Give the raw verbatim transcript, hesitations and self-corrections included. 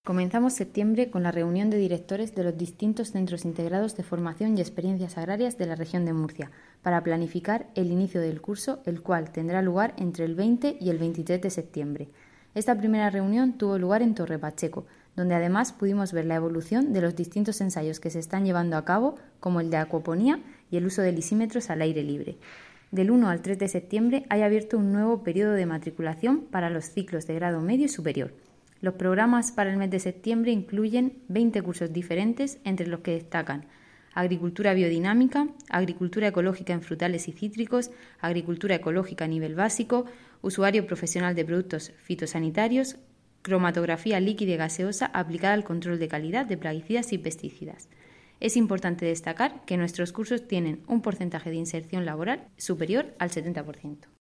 Comenzamos septiembre con la reunión de directores de los distintos centros integrados de formación y experiencias agrarias de la región de Murcia para planificar el inicio del curso, el cual tendrá lugar entre el veinte y el veintitrés de septiembre. Esta primera reunión tuvo lugar en Torre Pacheco, donde además pudimos ver la evolución de los distintos ensayos que se están llevando a cabo, como el de acuaponía y el uso de lisímetros al aire libre. Del uno al tres de septiembre hay abierto un nuevo periodo de matriculación para los ciclos de grado medio y superior. Los programas para el mes de septiembre incluyen veinte cursos diferentes, entre los que destacan Agricultura biodinámica, Agricultura ecológica en frutales y cítricos, Agricultura ecológica a nivel básico, Usuario profesional de productos fitosanitarios, Cromatografía líquida y gaseosa aplicada al control de calidad de plaguicidas y pesticidas. Es importante destacar que nuestros cursos tienen un porcentaje de inserción laboral superior al setenta por ciento.